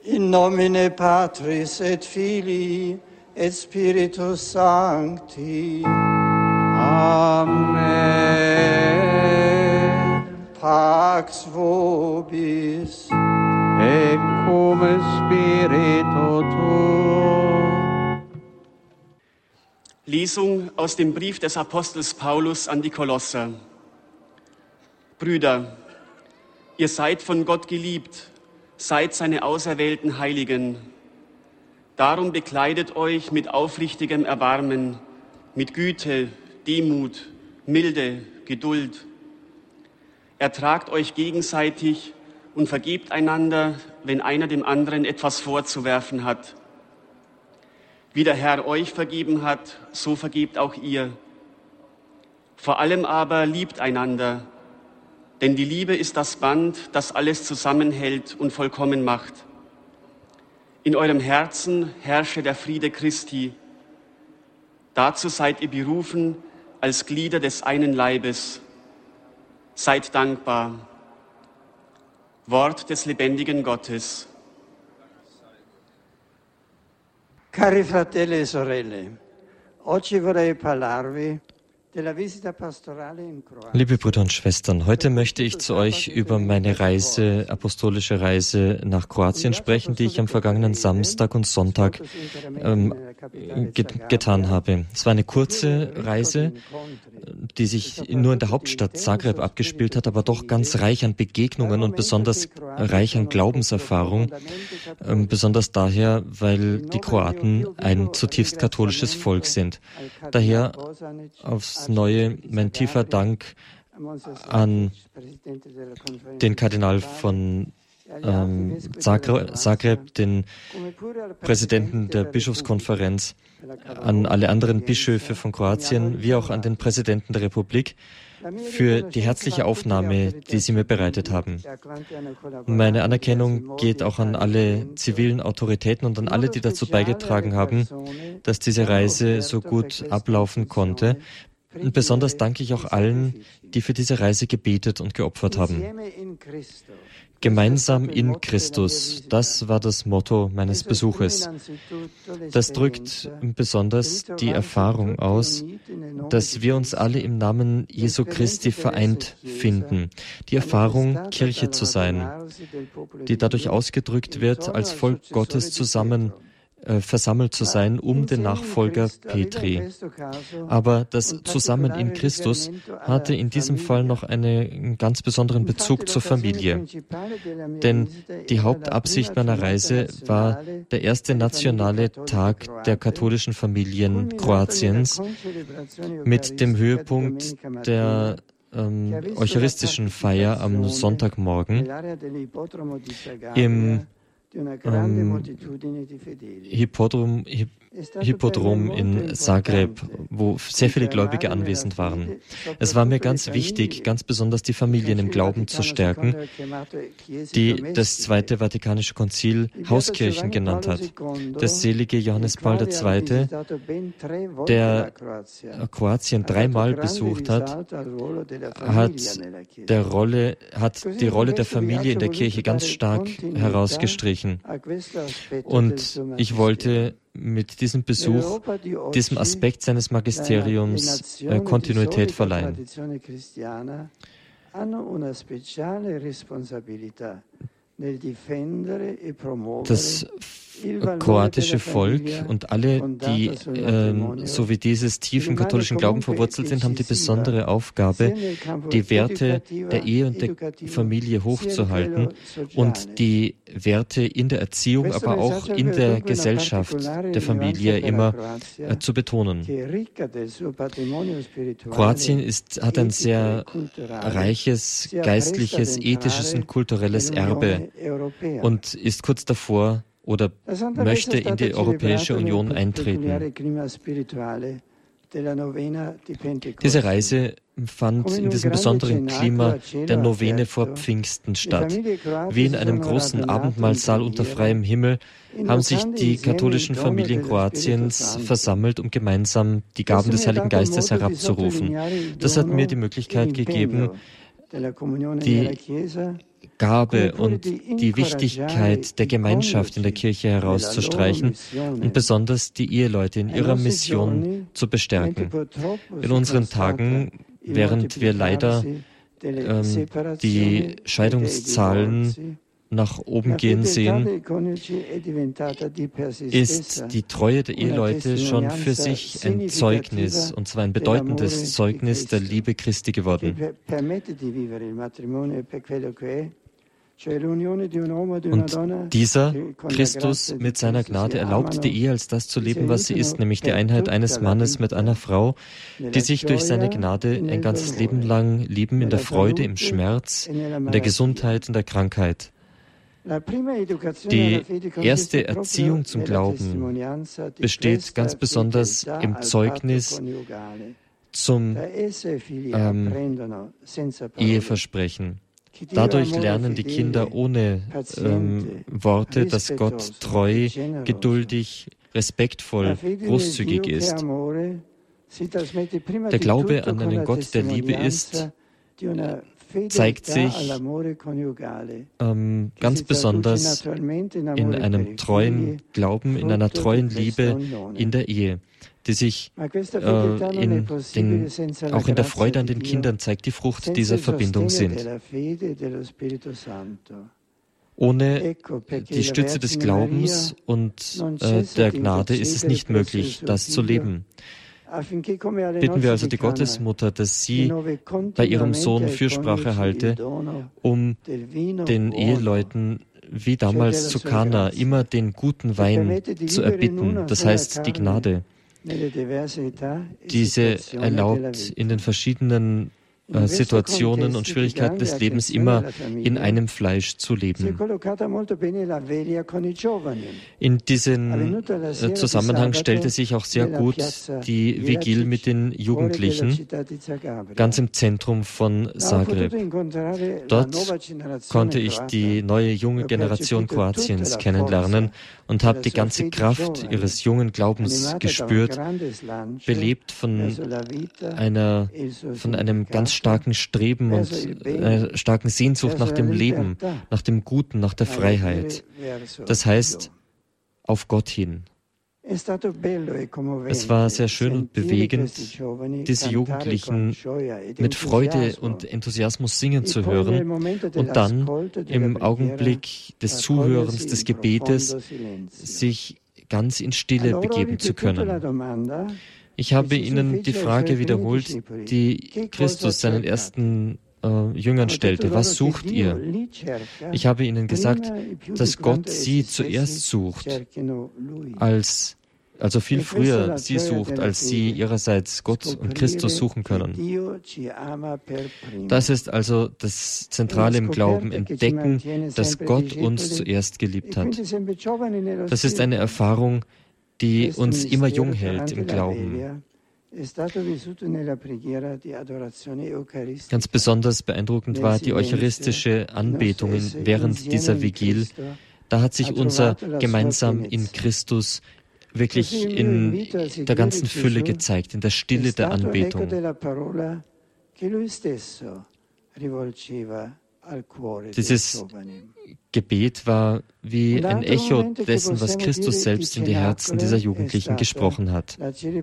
In nomine Patris et Filii et Spiritus Sancti. Amen. Pax vobis. Et cum spiritu tuo. Lesung aus dem Brief des Apostels Paulus an die Kolosser. Brüder, ihr seid von Gott geliebt, seid seine auserwählten Heiligen. Darum bekleidet euch mit aufrichtigem Erbarmen, mit Güte, Demut, Milde, Geduld. Ertragt euch gegenseitig und vergebt einander, wenn einer dem anderen etwas vorzuwerfen hat. Wie der Herr euch vergeben hat, so vergebt auch ihr. Vor allem aber liebt einander, denn die Liebe ist das Band, das alles zusammenhält und vollkommen macht. In eurem Herzen herrsche der Friede Christi. Dazu seid ihr berufen als Glieder des einen Leibes. Seid dankbar. Wort des lebendigen Gottes. Cari fratelli e sorelle, oggi vorrei parlarvi della visita pastorale in Kroatien. Liebe Brüder und Schwestern, heute möchte ich zu euch über meine Reise, apostolische Reise nach Kroatien sprechen, die ich am vergangenen Samstag und Sonntag getan habe. Es war eine kurze Reise, die sich nur in der Hauptstadt Zagreb abgespielt hat, aber doch ganz reich an Begegnungen und besonders reich an Glaubenserfahrung, besonders daher, weil die Kroaten ein zutiefst katholisches Volk sind. Daher aufs Neue mein tiefer Dank an den Kardinal von Zagreb, den Präsidenten der Bischofskonferenz, an alle anderen Bischöfe von Kroatien, wie auch an den Präsidenten der Republik für die herzliche Aufnahme, die sie mir bereitet haben. Meine Anerkennung geht auch an alle zivilen Autoritäten und an alle, die dazu beigetragen haben, dass diese Reise so gut ablaufen konnte. Und besonders danke ich auch allen, die für diese Reise gebetet und geopfert haben. Gemeinsam in Christus, das war das Motto meines Besuches. Das drückt besonders die Erfahrung aus, dass wir uns alle im Namen Jesu Christi vereint finden. Die Erfahrung, Kirche zu sein, die dadurch ausgedrückt wird, als Volk Gottes zusammen versammelt zu sein, um den Nachfolger Petri. Aber das Zusammen in Christus hatte in diesem Fall noch einen ganz besonderen Bezug zur Familie. Denn die Hauptabsicht meiner Reise war der erste nationale Tag der katholischen Familien Kroatiens mit dem Höhepunkt der eucharistischen Feier am Sonntagmorgen im Hippodrom in Zagreb, wo sehr viele Gläubige anwesend waren. Es war mir ganz wichtig, ganz besonders die Familien im Glauben zu stärken, die das Zweite Vatikanische Konzil Hauskirchen genannt hat. Der selige Johannes Paul II., der Kroatien 3-mal besucht hat, hat die Rolle der Familie in der Kirche ganz stark herausgestrichen. Und ich wollte mit diesem Besuch, diesem Aspekt seines Magisteriums Kontinuität verleihen. Das kroatische Volk und alle, die so wie dieses tief im katholischen Glauben verwurzelt sind, haben die besondere Aufgabe, die Werte der Ehe und der Familie hochzuhalten und die Werte in der Erziehung, aber auch in der Gesellschaft der Familie immer zu betonen. Kroatien hat ein sehr reiches geistliches, ethisches und kulturelles Erbe und ist kurz davor oder möchte in die Europäische Union eintreten. Diese Reise fand in diesem besonderen Klima der Novene vor Pfingsten statt. Wie in einem großen Abendmahlsaal unter freiem Himmel haben sich die katholischen Familien Kroatiens versammelt, um gemeinsam die Gaben des Heiligen Geistes herabzurufen. Das hat mir die Möglichkeit gegeben, die Gabe und die Wichtigkeit der Gemeinschaft in der Kirche herauszustreichen und besonders die Eheleute in ihrer Mission zu bestärken. In unseren Tagen, während wir leider die Scheidungszahlen nach oben gehen sehen, ist die Treue der Eheleute schon für sich ein Zeugnis, und zwar ein bedeutendes Zeugnis der Liebe Christi geworden. Und dieser Christus mit seiner Gnade erlaubt die Ehe als das zu leben, was sie ist, nämlich die Einheit eines Mannes mit einer Frau, die sich durch seine Gnade ein ganzes Leben lang lieben, in der Freude, im Schmerz, in der Gesundheit, in der Krankheit. Die erste Erziehung zum Glauben besteht ganz besonders im Zeugnis zum Eheversprechen. Dadurch lernen die Kinder ohne Worte, dass Gott treu, geduldig, respektvoll, großzügig ist. Der Glaube an einen Gott, der Liebe ist, zeigt sich ganz besonders in einem treuen Glauben, in einer treuen Liebe in der Ehe, die sich auch in der Freude an den Kindern zeigt, die Frucht dieser Verbindung sind. Ohne die Stütze des Glaubens und der Gnade ist es nicht möglich, das zu leben. Bitten wir also die Gottesmutter, dass sie bei ihrem Sohn Fürsprache halte, um den Eheleuten wie damals zu Kana immer den guten Wein zu erbitten, das heißt die Gnade. Diese erlaubt in den verschiedenen Situationen und Schwierigkeiten des Lebens immer in einem Fleisch zu leben. In diesem Zusammenhang stellte sich auch sehr gut die Vigil mit den Jugendlichen, ganz im Zentrum von Zagreb. Dort konnte ich die neue junge Generation Kroatiens kennenlernen und habe die ganze Kraft ihres jungen Glaubens gespürt, belebt von einem ganz starken Streben und einer starken Sehnsucht nach dem Leben, nach dem Guten, nach der Freiheit. Das heißt, auf Gott hin. Es war sehr schön und bewegend, diese Jugendlichen mit Freude und Enthusiasmus singen zu hören und dann im Augenblick des Zuhörens, des Gebetes, sich ganz in Stille begeben zu können. Ich habe Ihnen die Frage wiederholt, die Christus seinen ersten Jüngern stellte. Was sucht ihr? Ich habe Ihnen gesagt, dass Gott sie zuerst sucht, also viel früher sie sucht, als sie ihrerseits Gott und Christus suchen können. Das ist also das Zentrale im Glauben, entdecken, dass Gott uns zuerst geliebt hat. Das ist eine Erfahrung, die uns immer jung hält im Glauben. Ganz besonders beeindruckend war die eucharistische Anbetung während dieser Vigil. Da hat sich unser Gemeinsam in Christus wirklich in der ganzen Fülle gezeigt, in der Stille der Anbetung. Dieses Gebet war wie ein Echo dessen, was Christus selbst in die Herzen dieser Jugendlichen gesprochen hat.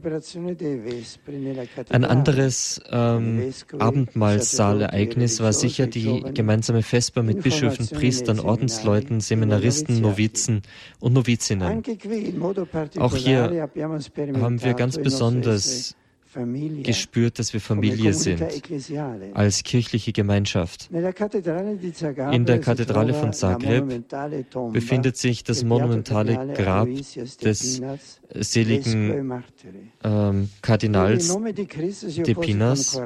Ein anderes Abendmahlsaalereignis war sicher die gemeinsame Vesper mit Bischöfen, Priestern, Ordensleuten, Seminaristen, Novizen und Novizinnen. Auch hier haben wir ganz besonders gespürt, dass wir Familie sind, als kirchliche Gemeinschaft. In der Kathedrale von Zagreb befindet sich das monumentale Grab des seligen Kardinals Depinas.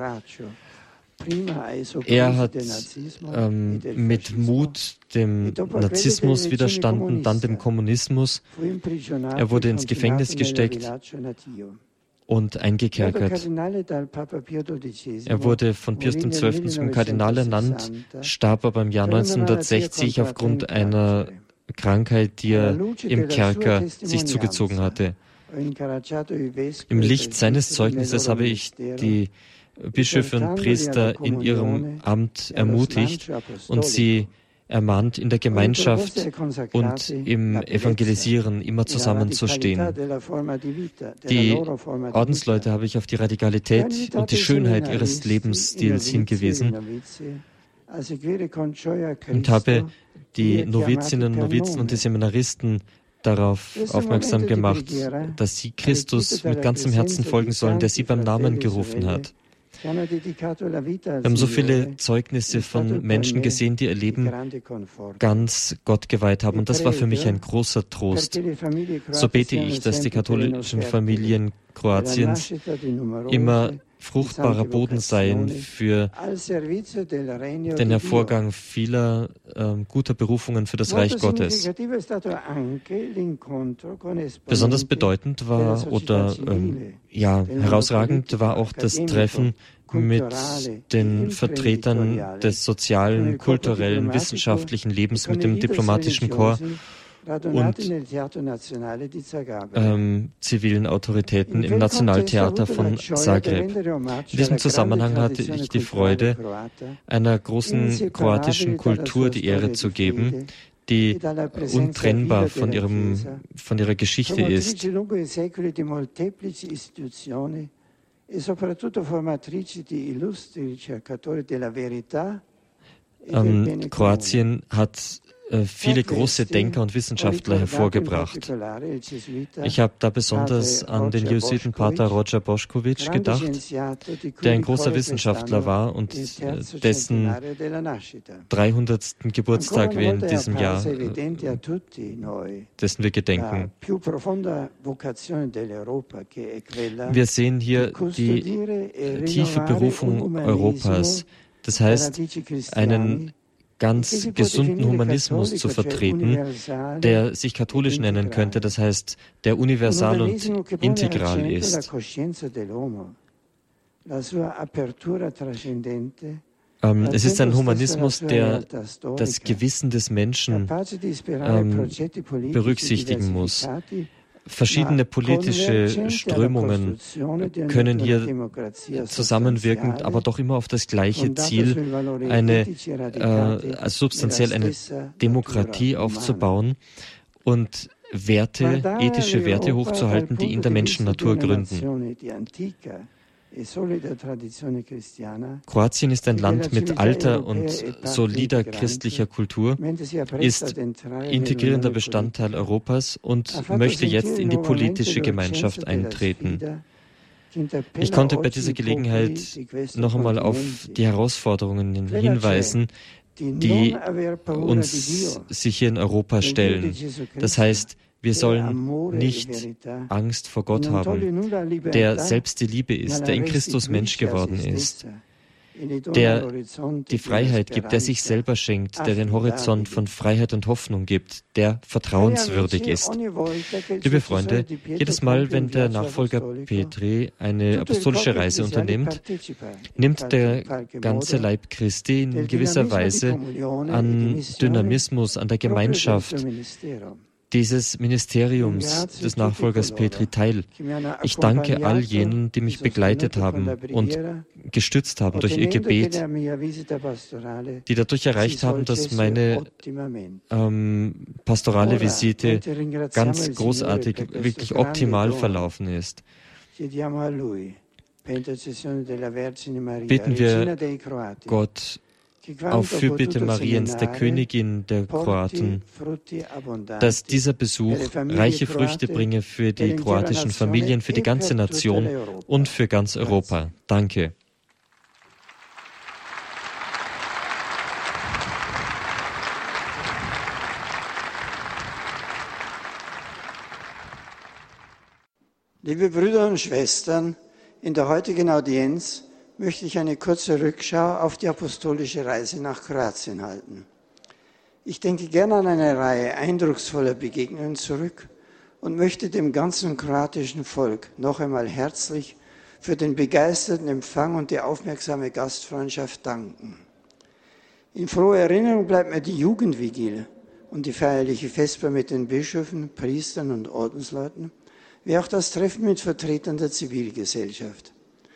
Er hat mit Mut dem Nazismus widerstanden, dann dem Kommunismus. Er wurde ins Gefängnis gesteckt und eingekerkert. Er wurde von Pius XII. Zum Kardinal ernannt, starb aber im Jahr 1960 aufgrund einer Krankheit, die er im Kerker sich zugezogen hatte. Im Licht seines Zeugnisses habe ich die Bischöfe und Priester in ihrem Amt ermutigt und sie ermahnt, in der Gemeinschaft und im Evangelisieren immer zusammenzustehen. Die Ordensleute habe ich auf die Radikalität und die Schönheit ihres Lebensstils hingewiesen und habe die Novizinnen und Novizen und die Seminaristen darauf aufmerksam gemacht, dass sie Christus mit ganzem Herzen folgen sollen, der sie beim Namen gerufen hat. Wir haben so viele Zeugnisse von Menschen gesehen, die ihr Leben ganz Gott geweiht haben. Und das war für mich ein großer Trost. So bete ich, dass die katholischen Familien Kroatiens immer fruchtbarer Boden seien für den Hervorgang vieler guter Berufungen für das Reich Gottes. Besonders bedeutend war oder herausragend war auch das Treffen mit den Vertretern des sozialen, kulturellen, wissenschaftlichen Lebens, mit dem diplomatischen Korps und zivilen Autoritäten im Nationaltheater von Zagreb. In diesem Zusammenhang hatte ich die Freude, einer großen kroatischen Kultur die Ehre zu geben, die untrennbar von ihrer Geschichte ist. Kroatien hat viele große Denker und Wissenschaftler hervorgebracht. Ich habe da besonders an den Jesuitenpater Roger Bošković gedacht, der ein großer Wissenschaftler war und dessen 300. Geburtstag wir in diesem Jahr, dessen wir gedenken. Wir sehen hier die tiefe Berufung Europas, das heißt, einen ganz gesunden Humanismus zu vertreten, der sich katholisch nennen könnte, das heißt, der universal und integral ist. Es ist ein Humanismus, der das Gewissen des Menschen berücksichtigen muss. Verschiedene politische Strömungen können hier zusammenwirken, aber doch immer auf das gleiche Ziel, substanziell eine Demokratie aufzubauen und Werte, ethische Werte hochzuhalten, die in der Menschennatur gründen. Kroatien ist ein Land mit alter und solider christlicher Kultur, ist integrierender Bestandteil Europas und möchte jetzt in die politische Gemeinschaft eintreten. Ich konnte bei dieser Gelegenheit noch einmal auf die Herausforderungen hinweisen, die uns sich hier in Europa stellen. Das heißt, wir sollen nicht Angst vor Gott haben, der selbst die Liebe ist, der in Christus Mensch geworden ist, der die Freiheit gibt, der sich selber schenkt, der den Horizont von Freiheit und Hoffnung gibt, der vertrauenswürdig ist. Liebe Freunde, jedes Mal, wenn der Nachfolger Petri eine apostolische Reise unternimmt, nimmt der ganze Leib Christi in gewisser Weise an Dynamismus, an der Gemeinschaft dieses Ministeriums des Nachfolgers Petri teil. Ich danke all jenen, die mich begleitet haben und gestützt haben durch ihr Gebet, die dadurch erreicht haben, dass meine pastorale Visite ganz großartig, wirklich optimal verlaufen ist. Bitten wir Gott auf Fürbitte Mariens, der Königin der Kroaten, dass dieser Besuch reiche Früchte bringe für die kroatischen Familien, für die ganze Nation und für ganz Europa. Danke. Liebe Brüder und Schwestern, in der heutigen Audienz möchte ich eine kurze Rückschau auf die apostolische Reise nach Kroatien halten. Ich denke gerne an eine Reihe eindrucksvoller Begegnungen zurück und möchte dem ganzen kroatischen Volk noch einmal herzlich für den begeisterten Empfang und die aufmerksame Gastfreundschaft danken. In froher Erinnerung bleibt mir die Jugendvigil und die feierliche Vesper mit den Bischöfen, Priestern und Ordensleuten, wie auch das Treffen mit Vertretern der Zivilgesellschaft.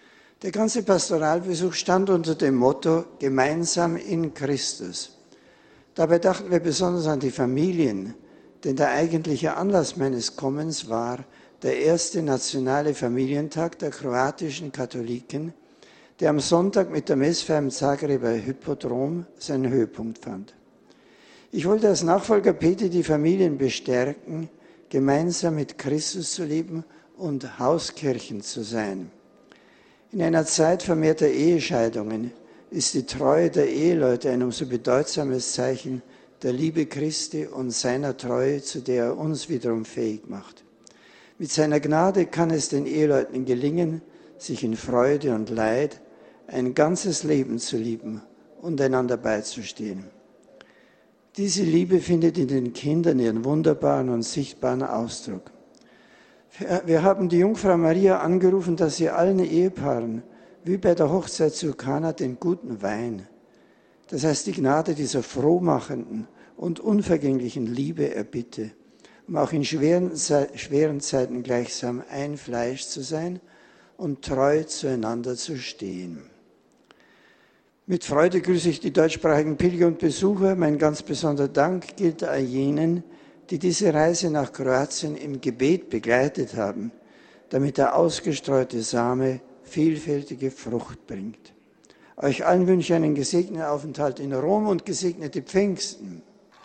Der ganze Pastoralbesuch stand unter dem Motto Gemeinsam in Christus. Dabei dachten wir besonders an die Familien, denn der eigentliche Anlass meines Kommens war der erste nationale Familientag der kroatischen Katholiken, der am Sonntag mit der Messfeier im Zagreber Hippodrom seinen Höhepunkt fand. Ich wollte als Nachfolger Petri die Familien bestärken, gemeinsam mit Christus zu leben und Hauskirchen zu sein. In einer Zeit vermehrter Ehescheidungen ist die Treue der Eheleute ein umso bedeutsames Zeichen der Liebe Christi und seiner Treue, zu der er uns wiederum fähig macht. Mit seiner Gnade kann es den Eheleuten gelingen, sich in Freude und Leid ein ganzes Leben zu lieben und einander beizustehen. Diese Liebe findet in den Kindern ihren wunderbaren und sichtbaren Ausdruck. Wir haben die Jungfrau Maria angerufen, dass sie allen Ehepaaren, wie bei der Hochzeit zu Kana, den guten Wein, das heißt die Gnade dieser frohmachenden und unvergänglichen Liebe erbitte, um auch in schweren Zeiten gleichsam ein Fleisch zu sein und treu zueinander zu stehen. Mit Freude grüße ich die deutschsprachigen Pilger und Besucher. Mein ganz besonderer Dank gilt all jenen, die diese Reise nach Kroatien im Gebet begleitet haben, damit der ausgestreute Same vielfältige Frucht bringt. Euch allen wünsche ich einen gesegneten Aufenthalt in Rom und gesegnete Pfingsten.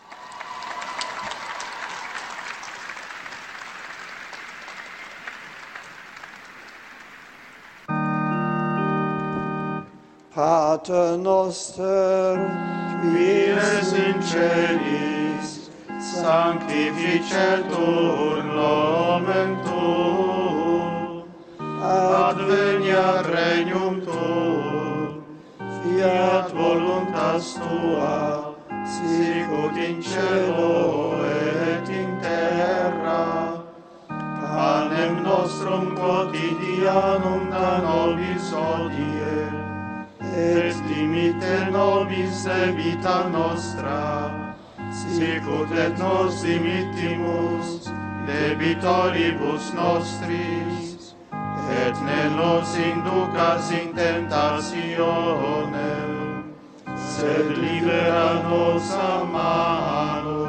Pater noster, qui es in celis, sanctificetur nomen tuum, adveniat regnum tuum, fiat voluntas tua, sicut in cielo et in terra. Panem nostrum quotidianum da nobis hodie, et dimitte nobis debita nostra, sicut et nos dimittimus debitoribus nostris, et ne nos inducas in tentationem, sed libera nos a malo.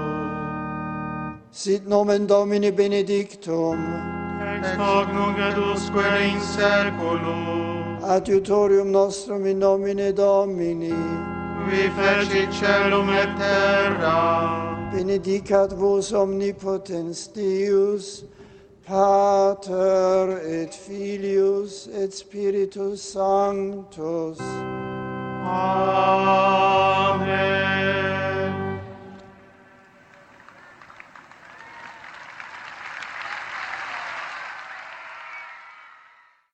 Sit nomen Domini benedictum, ex hoc nunc et usque in saeculum, adiutorium nostrum in nomine Domini, qui fecit caelum et terra, benedicat vos omnipotens Deus, Pater et Filius et Spiritus Sanctus. Amen.